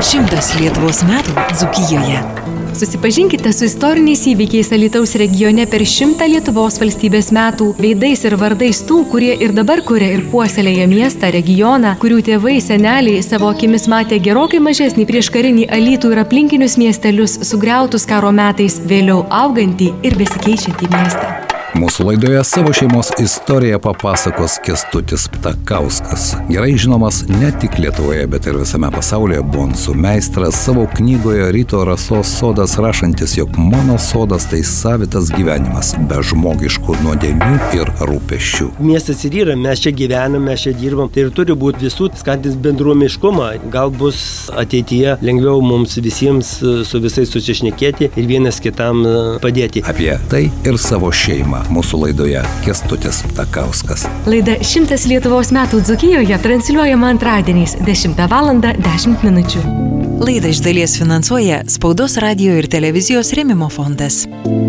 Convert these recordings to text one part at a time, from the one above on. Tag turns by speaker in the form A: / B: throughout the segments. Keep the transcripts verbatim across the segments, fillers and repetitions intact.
A: Šimtas Lietuvos metų Dzūkijoje.
B: Susipažinkite su istoriniais įvykiais Alytaus regione per šimtą Lietuvos valstybės metų, veidais ir vardais tų, kurie ir dabar kuria ir puoselėja miestą, regioną, kurių tėvai, seneliai savo akimis matė gerokai mažesnį prieškarinį Alytų ir aplinkinius miestelius sugriautus karo metais, vėliau augantį ir besikeičiantį miestą.
C: Mūsų laidoje savo šeimos istoriją papasakos Kęstutis Ptakauskas. Gerai žinomas ne tik Lietuvoje, bet ir visame pasaulyje bonsų meistras, savo knygoje Ryto Rasos sodas rašantis, jog mano sodas tai savitas gyvenimas, be žmogiškų nuodėmių ir rūpesčių.
D: Miestas ir yra, mes čia gyvename, mes čia dirbam, tai ir turi būti visų skatins bendruomiškumą. Gal bus ateityje lengviau mums visiems su visais susišnekėti ir vienas kitam padėti.
C: Apie tai ir savo šeimą. Mūsų laidoje Kęstutis Ptakauskas.
B: Laida Šimtas Lietuvos metų Dzūkijoje transliuojama antradieniais dešimtą valandą dešimt minučių.
A: Laidą iš dalies finansuoja Spaudos, radijo ir televizijos rėmimo fondas.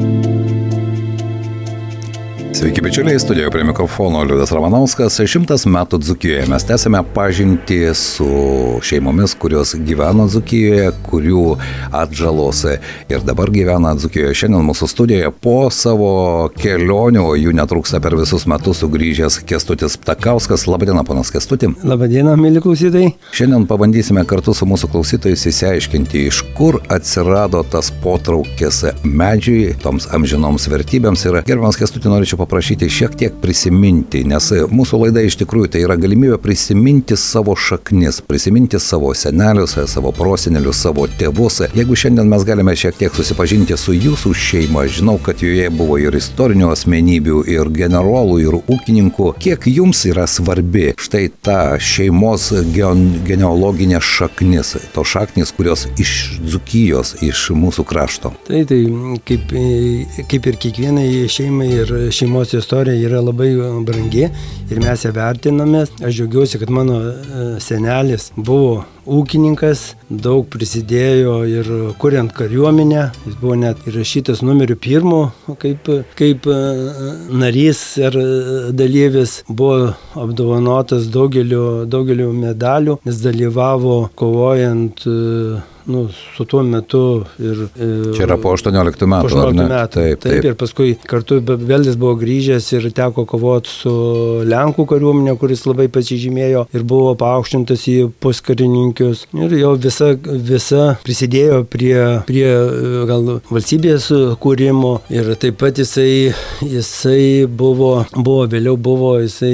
C: Sveiki, bičiuliai, studijoje prie mikrofono Liudas Ramanauskas. Šimtas metų Dzūkijoje. Mes tęsime pažintį su šeimomis, kurios gyveno Dzūkijoje, kurių atžalos ir dabar gyvena Dzūkijoje. Šiandien mūsų studijoje po savo kelionių, jų netrūksta per visus metus, sugrįžęs Kęstutis Ptakauskas. Labadiena, panas Kęstuti.
D: Labadiena, mėly klausytojai.
C: Šiandien pabandysime kartu su mūsų klausytojais įsiaiškinti, iš kur atsirado tas potraukis medžiui, toms amžinoms vertybėms. Ir gerbiamas Kęstuti, norėčiau paprašyti šiek tiek prisiminti, nes mūsų laida iš tikrųjų tai yra galimybė prisiminti savo šaknis, prisiminti savo senelius, savo prosenelius, savo tėvus. Jeigu šiandien mes galime šiek tiek susipažinti su jūsų šeima, žinau, kad joje buvo ir istorinių asmenybių, ir generolų, ir ūkininkų, kiek jums yra svarbi štai ta šeimos genealoginė šaknis, to šaknis, kurios iš Dzūkijos, iš mūsų krašto?
D: Tai, tai kaip, kaip ir kiekvienai šeimai ir šeimos Mūsų istorija yra labai brangi ir mes ją vertiname. Aš džiaugiuosi, kad mano senelis buvo ūkininkas, daug prisidėjo ir kuriant kariuomenę. Jis buvo net įrašytas numeriu pirmu kaip, kaip narys ir dalyvis. Buvo apdovanotas daugeliu, daugeliu medalių, nes dalyvavo kovojant nu, su tuo metu ir...
C: Čia yra po aštuonioliktų metų,
D: po aštuonioliktų
C: ar ne?
D: Metų.
C: Taip, taip.
D: taip, ir paskui kartu vėl jis buvo grįžęs ir teko kovoti su Lenkų kariuomenė, kuris labai pasižymėjo ir buvo paaukštintas į puskarininkius. Ir jau visa, visa prisidėjo prie, prie gal valstybės kūrimo ir taip pat jisai, jisai buvo, buvo, vėliau buvo jisai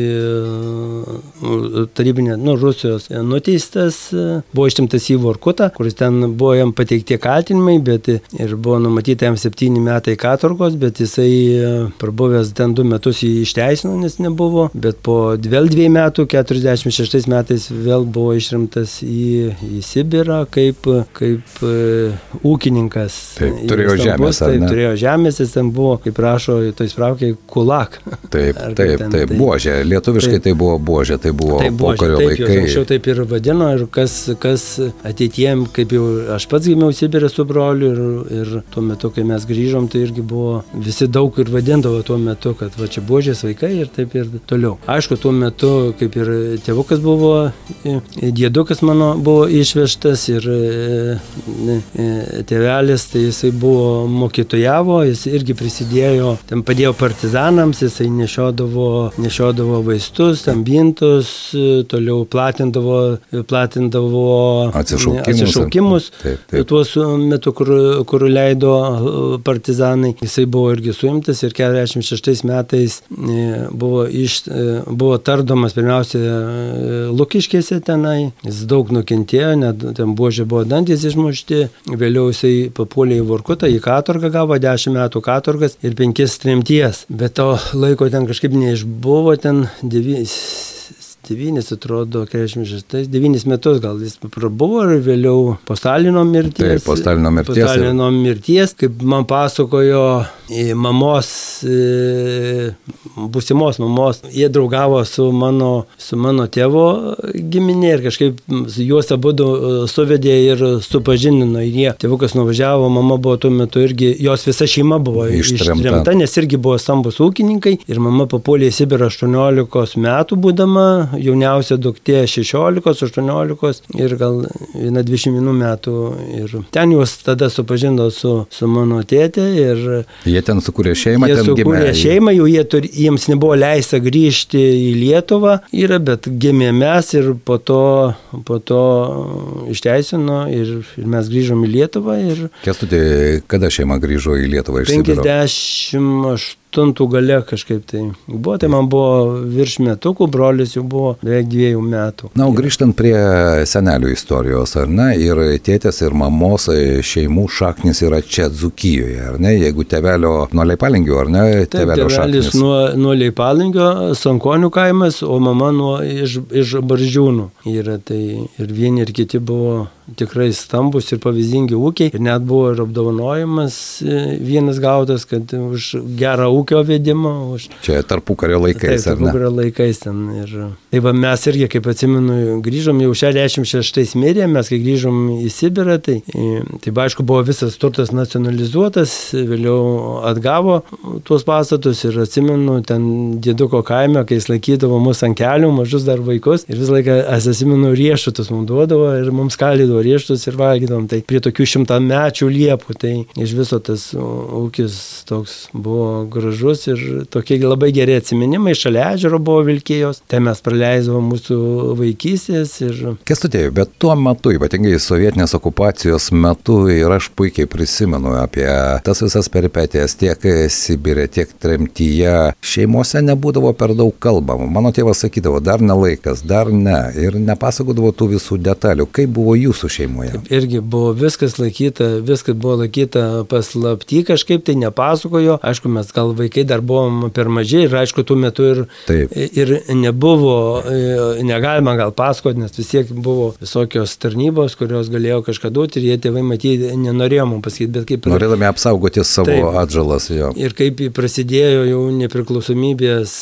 D: tarybinė, nu, Rusijos nuteistas, buvo ištimtas į Vorkutą, kuris ten buvo jam pateikti kaltinimai, bet ir buvo numatyta jam septyni metai katorgos, bet jisai prabuvęs ten du metus jį išteisino, nes nebuvo, bet po vėl dviejų metų, keturiasdešimt šeštais metais vėl buvo išrimtas į, į Sibirą kaip, kaip uh, ūkininkas.
C: Taip, turėjo žemės, ar ne?
D: Taip, turėjo žemės, jis ten buvo, kaip rašo, to įspraukė, kulak.
C: Taip, taip, ten, taip, buožė, lietuviškai taip, tai buvo buožė, tai buvo pokario laikai.
D: Taip, anksčiau taip ir vadino, ir kas, kas ateitiem, kaip jau aš pats gimiau Sibirę su broliu ir, ir tuo metu, kai mes grįžom, tai irgi buvo, visi daug ir vadindavo tuo metu, kad va čia buožės vaikai ir taip ir toliau. Aišku, tuo metu, kaip ir tėvukas buvo, dėdukas mano buvo išvežtas ir ne, tėvelis, tai jisai buvo mokytojavo, jis irgi prisidėjo, ten padėjo partizanams, jisai nešiodavo, nešiodavo vaistus, tam bintus, toliau platindavo, platindavo
C: atsišaukimus.
D: Šaukimus, taip, taip. Tuos metu, kur, kur leido partizanai. Jisai buvo irgi suimtas ir keturiasdešimt šeštais metais buvo, iš, buvo tardomas pirmiausia Lukiškėse tenai. Jis daug nukentėjo, net ten buožė buvo dantys išmušti. Vėliau jisai papuolė į Vorkutą, į katorgą gavo dešimt metų katorgas ir penkis tremties. Bet to laiko ten kažkaip neišbuvo, ten devynis. Devynis, atrodo, keturiasdešimt šeštais, devynis metus gal jis prabuvo ir vėliau po Stalino mirties.
C: Taip, po Stalino mirties.
D: Po Stalino mirties, kaip man pasakojo mamos, būsimos mamos, jie draugavo su mano, su mano tėvo giminė ir kažkaip juos abudu suvedė ir supažindino. Ir jie, tėvukas nuvažiavo, mama buvo tuo metu irgi, jos visa šeima buvo ištremta, ištremta nes irgi buvo stambus ūkininkai ir mama papuolė į Sibirą aštuoniolikos metų būdama. jauniausia duktė šešiolikos, aštuoniolikos ir gal viena dvidešimt vienų metų. Ir ten juos tada supažindavo su, su mano tėtė. Ir
C: jie ten sukūrė šeimą,
D: jie
C: ten gimė.
D: Jie sukūrė šeimą, jau jie turi, jiems nebuvo leista grįžti į Lietuvą, yra, bet gimė mes ir po to, po to išteisino ir, ir mes grįžom į Lietuvą. Ir
C: Kęstuti, kada šeima grįžo į Lietuvą iš Sibiro?
D: penkiasdešimt aštuntų gale kažkaip tai buvo, tai man buvo virš metukų, brolis jau buvo beveik dviejų metų.
C: Na, o grįžtant prie senelių istorijos, ar ne, ir tėtės ir mamos šeimų šaknis yra čia Dzūkijoje, ar ne, jeigu tėvelio nuo Leipalingio, ar ne,
D: Taip,
C: tėvelio šaknis?
D: Tėvelis nuo, nuo Leipalingio, Sankonių kaimas, o mama nuo iš, iš Barzdžiūnų yra, tai ir vieni ir kiti buvo tikrai stambus ir pavyzdingi ūkiai, ir net buvo ir apdovanojimas vienas gautas, kad už gerą ūkio vedimą. Už...
C: Čia tarpukario laikais,
D: Taip,
C: ar ne?
D: tarpukario laikais ten. Ir... Tai va, mes irgi, kaip atsimenu, grįžom, jau šešiasdešimt šeštais mirė, mes kai grįžom į Sibirą, tai, tai va, aišku, buvo visas turtas nacionalizuotas, vėliau atgavo tuos pastatus ir atsimenu, ten dieduko kaime, kai jis laikydavo mus ant kelių, mažus dar vaikus, ir visą laiką, aš atsimenu, riešutus mums duodavo ir mums kalydavo riešutus ir valgydom, tai prie tokių šimtamečių liepų, tai iš viso tas ūkis toks buvo gražus ir tokie labai geri atsiminimai, šalia ežero buvo Vilkijos, tai mes praleisdavom mūsų vaikystės. Ir...
C: Kęstuti, bet tuo metu, ypatingai sovietinės okupacijos metu, ir aš puikiai prisimenu apie tas visas peripetijas tiek Sibire, tiek tremtyje, šeimose nebūdavo per daug kalbama. Mano tėvas sakydavo, dar ne laikas, dar ne, ir nepasakodavo tų visų detalių. Kaip buvo jūsų šeimoje?
D: Taip, irgi buvo viskas laikyta, viskas buvo laikyta paslapty, kažkaip tai nepasakojo. Aišku, mes gal vaikai dar buvom per maži ir aišku, tuo metu ir,
C: Taip.
D: ir nebuvo, negalima gal pasakoti, nes vis tiek buvo visokios tarnybos, kurios galėjo kažką duoti ir jie tėvai matyti nenorėjo man pasakyti, bet kaip...
C: Norėdami apsaugoti savo
D: Taip.
C: atžalas, jo.
D: Ir kaip prasidėjo jau nepriklausomybės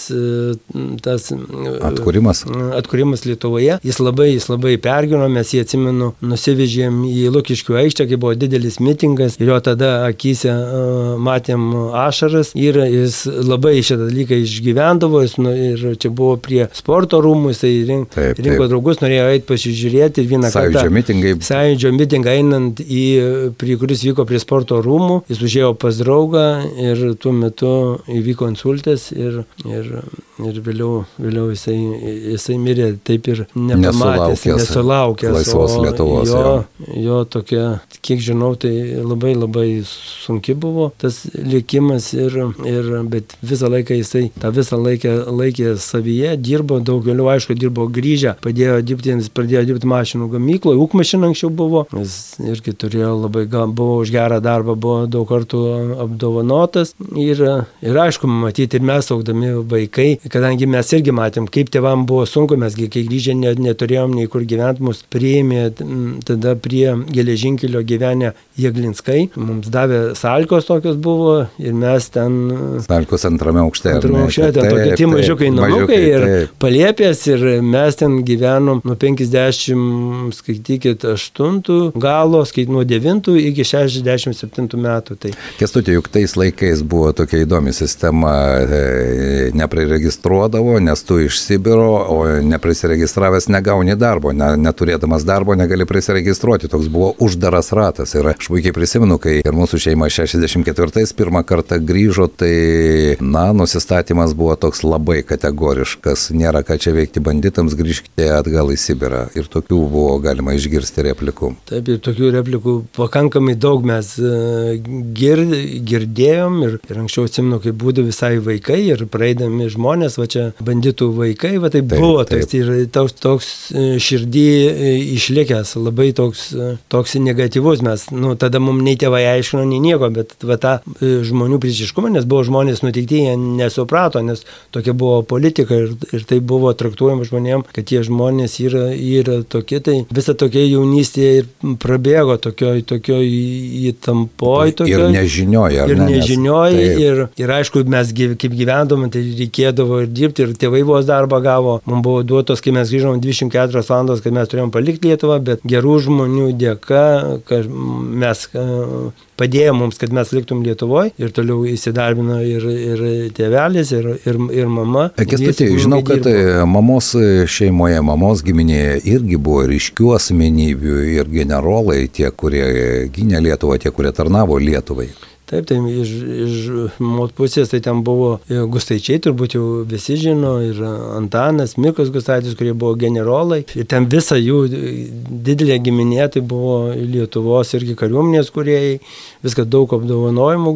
D: tas...
C: Atkūrimas.
D: Atkūrimas Lietuvoje, jis labai, jis labai pergyveno, mes jį atsimenu, nusivežėm į Lukiškių aikštę, kai buvo didelis mitingas ir jo tada akyse uh, matėm ašaras ir jis labai šitą dalyką išgyvendavo jis, nu, ir čia buvo prie sporto rūmų, jisai rink, taip, rinko taip. draugus, norėjo eiti pasižiūrėti ir vieną
C: Sąjūdžio
D: kartą
C: mitingai.
D: Sąjūdžio mitingą einant į, prie kuris vyko prie sporto rūmų, jis užėjo pas draugą ir tuo metu įvyko insultas ir, ir, ir vėliau, vėliau jisai, jisai mirė taip ir nepamatęs, nesulaukęs
C: laisvos Lietuvos.
D: Jo, jo tokia, kiek žinau, tai labai labai sunki buvo tas likimas ir, ir bet visą laiką jisai tą visą laikę laikė savyje, dirbo, daug vėliau, aišku, dirbo grįžę, padėjo dirbti, jis pradėjo dirbti mašinų gamykloje, ūkmašina anksčiau buvo, jis irgi turėjo labai, buvo už gerą darbą, buvo daug kartų apdovanotas ir, ir aišku, matyti ir mes augdami vaikai, kadangi mes irgi matėm, kaip tėvam buvo sunku, mes kai grįžę net, neturėjom nei kur gyventi, mus priėmė tada prie geležinkelio gyvenę Jeglinskai, mums davė salkos tokios buvo ir mes ten...
C: Salkos antrame aukšte.
D: Antrame aukšte, ten tokie tie mažiukai namukai ir taip. Palėpės ir mes ten gyvenom nuo penkiasdešimt, skaitykit, aštuntų galo, skait nuo devintų iki šešiasdešimt septintų metų. Tai.
C: Kęstuti, juk tais laikais buvo tokia įdomi sistema, e, nepriregistruodavo, nes tu iš Sibiro, o neprisiregistravęs negauni darbo, ne, neturėdamas darbo negali prisiregistruoti, toks buvo uždaras ratas ir aš puikiai prisimenu, kai ir mūsų šeima šešiasdešimt ketvirtais pirmą kartą grįžo, tai, na, nusistatymas buvo toks labai kategoriškas, nėra ką čia veikti banditams, grįžkite atgal į Sibirą ir tokių buvo galima išgirsti replikų.
D: Taip, ir tokių replikų pakankamai daug mes gir, girdėjom ir, ir anksčiau atsimenu, kai būdų visai vaikai ir praeidami žmonės, va čia banditų vaikai, va tai taip, buvo taip. Toks, ir toks, toks širdį išlikęs, labai toks, toks negatyvus, mes, nu, tada mums nei tėvai aiškino, nei nieko, bet va tą žmonių priešiškumą, nes buvo žmonės nuteikti, jie nesuprato, nes tokia buvo politika ir, ir tai buvo traktuojama žmonėm, kad tie žmonės yra, yra tokie, tai visa tokia jaunystė ir prabėgo tokioj, tokioj įtampoj, tokioj.
C: Ir nežinioje, ar
D: ir
C: ne?
D: Nežinioje, ir, ir aišku, mes gyv, kaip gyvendom, tai reikėdavo reikėdavo ir dirbti, ir tėvai vos darbą gavo. Mums buvo duotos, kai mes grįžom dvidešimt keturias valandas, kad mes turėjom palikti Lietuvą, bet gerų žmonių dėka, kad mes padėjo mums, kad mes liktum Lietuvoje ir toliau įsidarbino ir, ir tėvelis, ir, ir, ir mama.
C: Kęstuti, žinau, kad dirbo. Mamos šeimoje, mamos giminėje irgi buvo ryškių asmenybių ir generolai, tie, kurie gynė Lietuvą, tie, kurie tarnavo Lietuvai.
D: Taip, tai iš, iš mot pusės tai ten buvo Gustaičiai, turbūt jau visi žino, ir Antanas, Mikas Gustaitis, kurie buvo generolai. Ir ten visa jų didelė giminė, tai buvo Lietuvos irgi kariuomenės kuriejai, viską daug apdovanojimų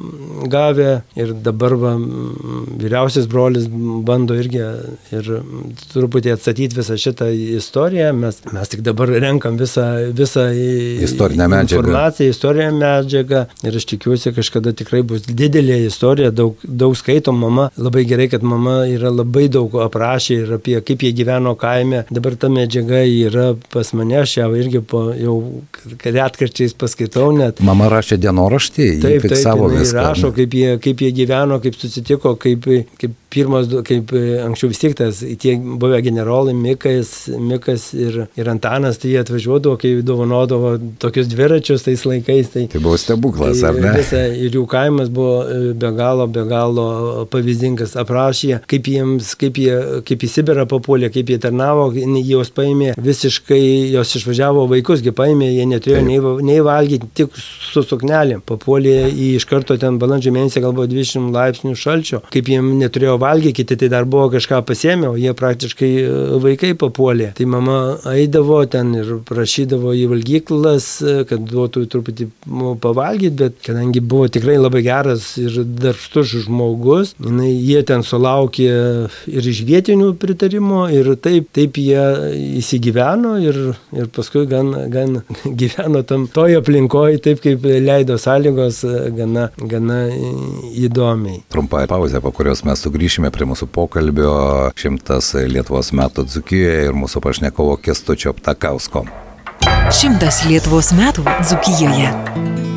D: gavę. Ir dabar va, vyriausias brolis bando irgi ir truputį atstatyti visą šitą istoriją. Mes, mes tik dabar renkam visą, visą
C: istorinę medžiagą.
D: informaciją, istorinę medžiagą. Ir aš tikiuosi, kažkada tikrai bus didelė istorija, daug, daug skaitom. Mama, labai gerai, kad mama yra labai daug aprašė ir apie kaip jie gyveno kaime. Dabar ta medžiaga yra pas mane, aš ją irgi po, jau retkarčiais paskaitau net.
C: Mama rašė dienoraštį, jį fiksavo viską.
D: Taip, rašo, kaip jie, kaip jie gyveno, kaip susitiko, kaip, kaip pirmas, kaip anksčiau vis tiek tas, tie buvę generolai Mikas, Mikas ir, ir Antanas, tai jie atvažiuodavo, kai dovanodavo tokius dviračius tais laikais. Tai,
C: tai buvo stebuklas,
D: tai,
C: ar ne?
D: Visa, ir jų kaimas buvo be galo, be galo pavyzdingas. Aprašė, kaip jiems, kaip jie, kaip į Sibirą papuolė, kaip jie tarnavo, jos paėmė visiškai, jos išvažiavo vaikusgi paėmė, jie neturėjo nei, nei valgyti, tik su suknelėm. Papuolė į iš karto ten balandžio mėnesį, gal buvo dvidešimt laipsnių šalčio. Kaip jiem neturėjo valgyti, kiti tai dar buvo kažką pasiėmė, o jie praktiškai vaikai papuolė. Tai mama eidavo ten ir prašydavo į valgyklas, kad duotų truputį pavalgyti, bet kadangi buvo tikrai labai geras ir darbštus žmogus, jinai, jie ten sulaukė ir iš vietinių pritarimo, ir taip, taip jie įsigyveno ir, ir paskui gan, gan gyveno tam toje aplinkoje, taip kaip leido sąlygos, gana, gana įdomiai.
C: Trumpai pauzė, po kurios mes sugrįšime prie mūsų pokalbio šimtas Lietuvos metų Dzūkijoje ir mūsų pašnekovo Kęstučio Ptakausko.
A: Šimtas Lietuvos metų Dzūkijoje.